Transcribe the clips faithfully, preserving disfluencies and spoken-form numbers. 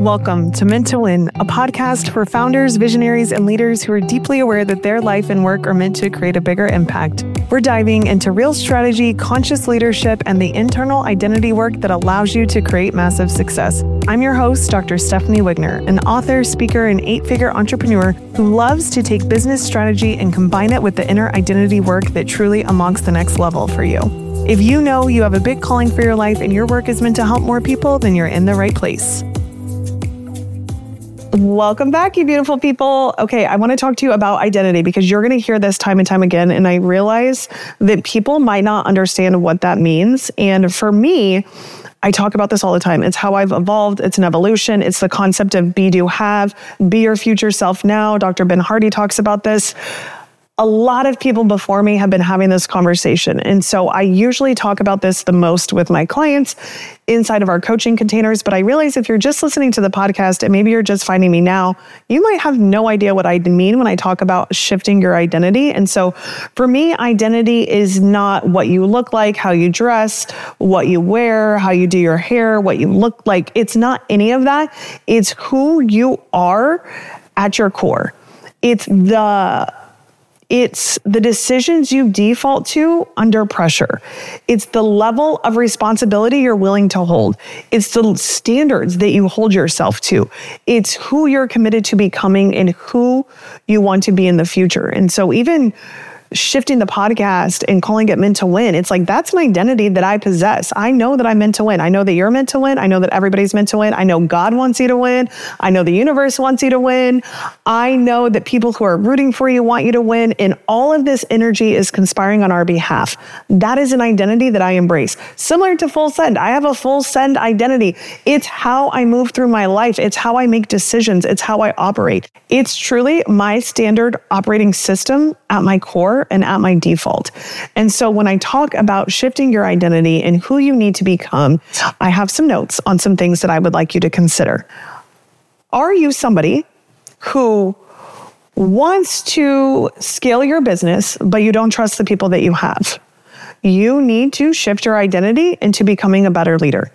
Welcome to Meant to Win, a podcast for founders, visionaries, and leaders who are deeply aware that their life and work are meant to create a bigger impact. We're diving into real strategy, conscious leadership, and the internal identity work that allows you to create massive success. I'm your host, Doctor Stephanie Wigner, an author, speaker, and eight-figure entrepreneur who loves to take business strategy and combine it with the inner identity work that truly unlocks the next level for you. If you know you have a big calling for your life and your work is meant to help more people, then you're in the right place. Welcome back, you beautiful people. Okay, I want to talk to you about identity because you're going to hear this time and time again. And I realize that people might not understand what that means. And for me, I talk about this all the time. It's how I've evolved. It's an evolution. It's the concept of be, do, have, be your future self now. Doctor Ben Hardy talks about this. A lot of people before me have been having this conversation. And so I usually talk about this the most with my clients inside of our coaching containers. But I realize if you're just listening to the podcast and maybe you're just finding me now, you might have no idea what I mean when I talk about shifting your identity. And so for me, identity is not what you look like, how you dress, what you wear, how you do your hair, what you look like. It's not any of that. It's who you are at your core. It's the It's the decisions you default to under pressure. It's the level of responsibility you're willing to hold. It's the standards that you hold yourself to. It's who you're committed to becoming and who you want to be in the future. And so even shifting the podcast and calling it Meant to Win, it's like, that's an identity that I possess. I know that I'm meant to win. I know that you're meant to win. I know that everybody's meant to win. I know God wants you to win. I know the universe wants you to win. I know that people who are rooting for you want you to win. And all of this energy is conspiring on our behalf. That is an identity that I embrace. Similar to Full Send. I have a full send identity. It's how I move through my life. It's how I make decisions. It's how I operate. It's truly my standard operating system at my core and at my default. And so when I talk about shifting your identity and who you need to become, I have some notes on some things that I would like you to consider. Are you somebody who wants to scale your business, but you don't trust the people that you have? You need to shift your identity into becoming a better leader.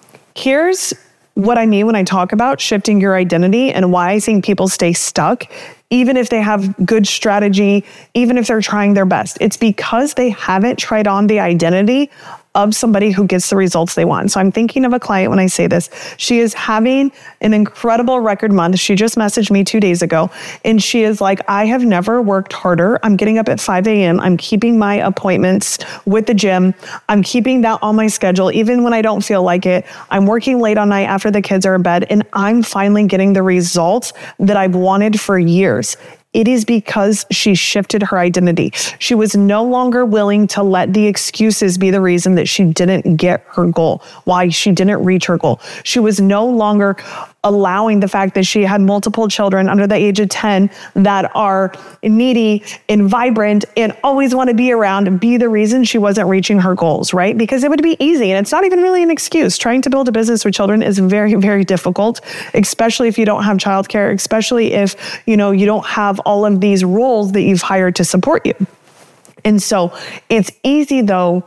Here's what I mean when I talk about shifting your identity and why I think people stay stuck, even if they have good strategy, even if they're trying their best. It's because they haven't tried on the identity of somebody who gets the results they want. So I'm thinking of a client when I say this. She is having an incredible record month. She just messaged me two days ago, and she is like, I have never worked harder. I'm getting up at five a.m. I'm keeping my appointments with the gym. I'm keeping that on my schedule, even when I don't feel like it. I'm working late on night after the kids are in bed, and I'm finally getting the results that I've wanted for years. It is because she shifted her identity. She was no longer willing to let the excuses be the reason that she didn't get her goal, why she didn't reach her goal. She was no longer allowing the fact that she had multiple children under the age of ten that are needy and vibrant and always want to be around and be the reason she wasn't reaching her goals, right? Because it would be easy. And it's not even really an excuse. Trying to build a business with children is very, very difficult, especially if you don't have childcare, especially if, you know, you don't have all of these roles that you've hired to support you. And so it's easy though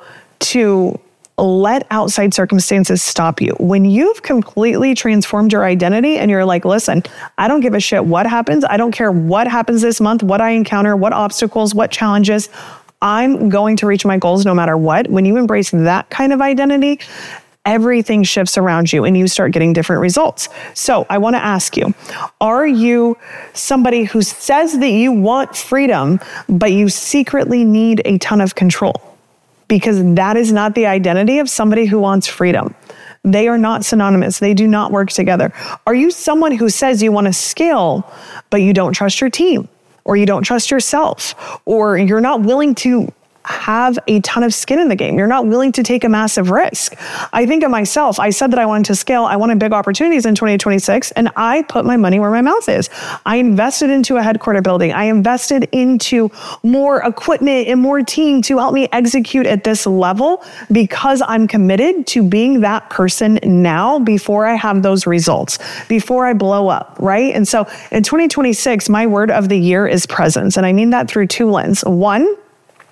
to let outside circumstances stop you. When you've completely transformed your identity and you're like, listen, I don't give a shit what happens. I don't care what happens this month, what I encounter, what obstacles, what challenges. I'm going to reach my goals no matter what. When you embrace that kind of identity, everything shifts around you and you start getting different results. So I want to ask you, are you somebody who says that you want freedom, but you secretly need a ton of control? Because that is not the identity of somebody who wants freedom. They are not synonymous. They do not work together. Are you someone who says you want to scale, but you don't trust your team, or you don't trust yourself, or you're not willing to have a ton of skin in the game? You're not willing to take a massive risk. I think of myself. I said that I wanted to scale. I wanted big opportunities in twenty twenty-six, and I put my money where my mouth is. I invested into a headquarter building. I invested into more equipment and more team to help me execute at this level because I'm committed to being that person now before I have those results, before I blow up, right? And so in twenty twenty-six, my word of the year is presence. And I mean that through two lenses. One,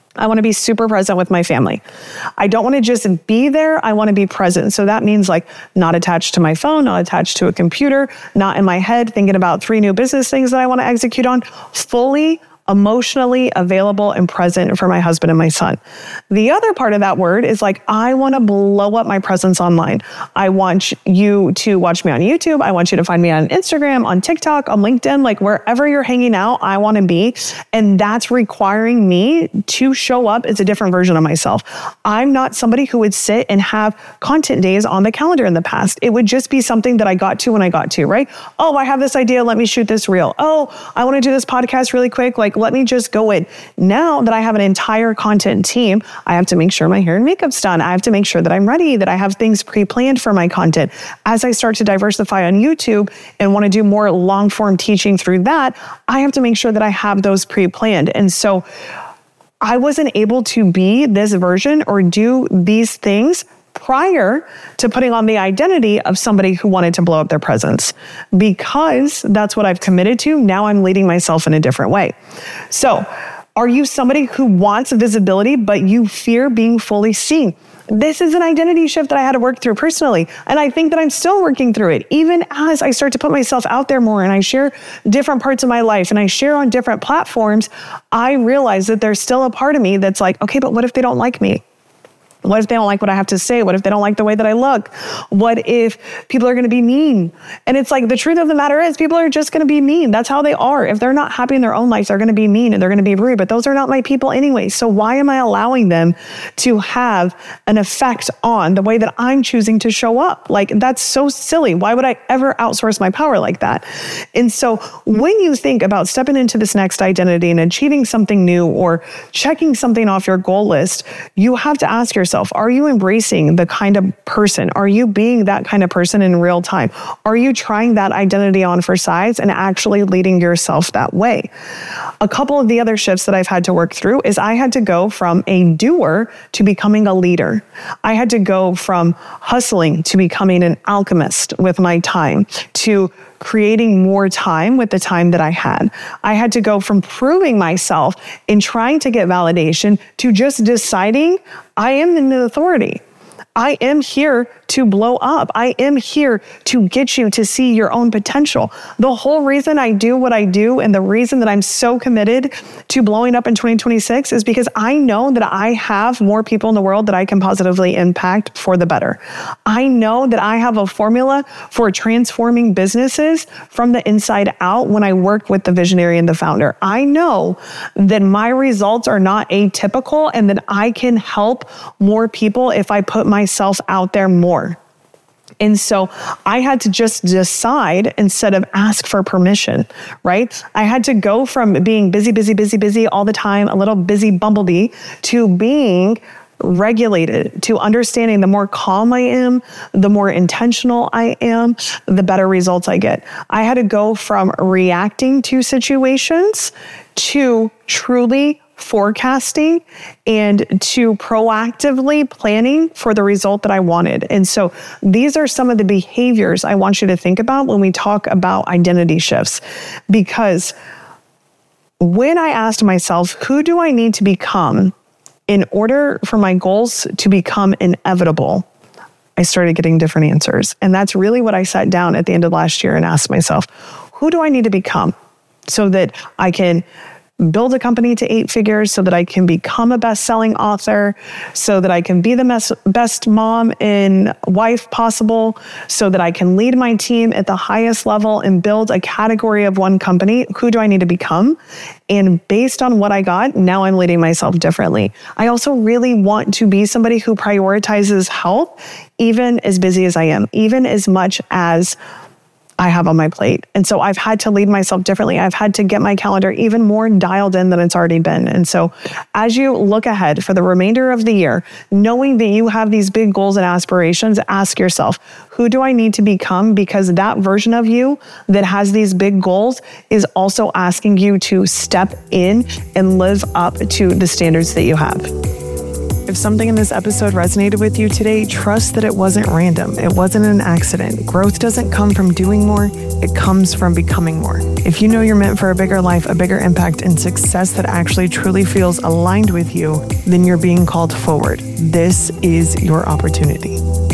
I want to be super present with my family. I don't want to just be there. I want to be present. So that means like not attached to my phone, not attached to a computer, not in my head thinking about three new business things that I want to execute on, fully emotionally available and present for my husband and my son. The other part of that word is like, I want to blow up my presence online. I want you to watch me on YouTube. I want you to find me on Instagram, on TikTok, on LinkedIn, like wherever you're hanging out, I want to be. And that's requiring me to show up as a different version of myself. I'm not somebody who would sit and have content days on the calendar in the past. It would just be something that I got to when I got to, right? Oh, I have this idea. Let me shoot this reel. Oh, I want to do this podcast really quick. Like, let me just go in. Now that I have an entire content team, I have to make sure my hair and makeup's done. I have to make sure that I'm ready, that I have things pre-planned for my content. As I start to diversify on YouTube and want to do more long form teaching through that, I have to make sure that I have those pre-planned. And so I wasn't able to be this version or do these things prior to putting on the identity of somebody who wanted to blow up their presence. Because that's what I've committed to, now I'm leading myself in a different way. So, are you somebody who wants visibility, but you fear being fully seen? This is an identity shift that I had to work through personally. And I think that I'm still working through it. Even as I start to put myself out there more and I share different parts of my life and I share on different platforms, I realize that there's still a part of me that's like, okay, but what if they don't like me? What if they don't like what I have to say? What if they don't like the way that I look? What if people are going to be mean? And it's like, the truth of the matter is people are just going to be mean. That's how they are. If they're not happy in their own life, they're going to be mean and they're going to be rude, but those are not my people anyway. So why am I allowing them to have an effect on the way that I'm choosing to show up? Like, that's so silly. Why would I ever outsource my power like that? And so when you think about stepping into this next identity and achieving something new or checking something off your goal list, you have to ask yourself, are you embracing the kind of person? Are you being that kind of person in real time? Are you trying that identity on for size and actually leading yourself that way? A couple of the other shifts that I've had to work through is I had to go from a doer to becoming a leader. I had to go from hustling to becoming an alchemist with my time, to creating more time with the time that I had. I had to go from proving myself and trying to get validation to just deciding I am an authority. I am here to blow up. I am here to get you to see your own potential. The whole reason I do what I do and the reason that I'm so committed to blowing up in twenty twenty-six is because I know that I have more people in the world that I can positively impact for the better. I know that I have a formula for transforming businesses from the inside out when I work with the visionary and the founder. I know that my results are not atypical and that I can help more people if I put myself out there more. And so I had to just decide instead of ask for permission, right? I had to go from being busy, busy, busy, busy all the time, a little busy bumblebee, to being regulated, to understanding the more calm I am, the more intentional I am, the better results I get. I had to go from reacting to situations to truly forecasting and to proactively planning for the result that I wanted. And so these are some of the behaviors I want you to think about when we talk about identity shifts. Because when I asked myself, who do I need to become in order for my goals to become inevitable, I started getting different answers. And that's really what I sat down at the end of last year and asked myself, who do I need to become so that I can build a company to eight figures, so that I can become a best-selling author, so that I can be the mes- best mom and wife possible, so that I can lead my team at the highest level and build a category of one company. Who do I need to become? And based on what I got, now I'm leading myself differently. I also really want to be somebody who prioritizes health, even as busy as I am, even as much as I have on my plate. And so I've had to lead myself differently. I've had to get my calendar even more dialed in than it's already been. And so as you look ahead for the remainder of the year, knowing that you have these big goals and aspirations, ask yourself, who do I need to become? Because that version of you that has these big goals is also asking you to step in and live up to the standards that you have. If something in this episode resonated with you today, trust that it wasn't random. It wasn't an accident. Growth doesn't come from doing more. It comes from becoming more. If you know you're meant for a bigger life, a bigger impact, and success that actually truly feels aligned with you, then you're being called forward. This is your opportunity.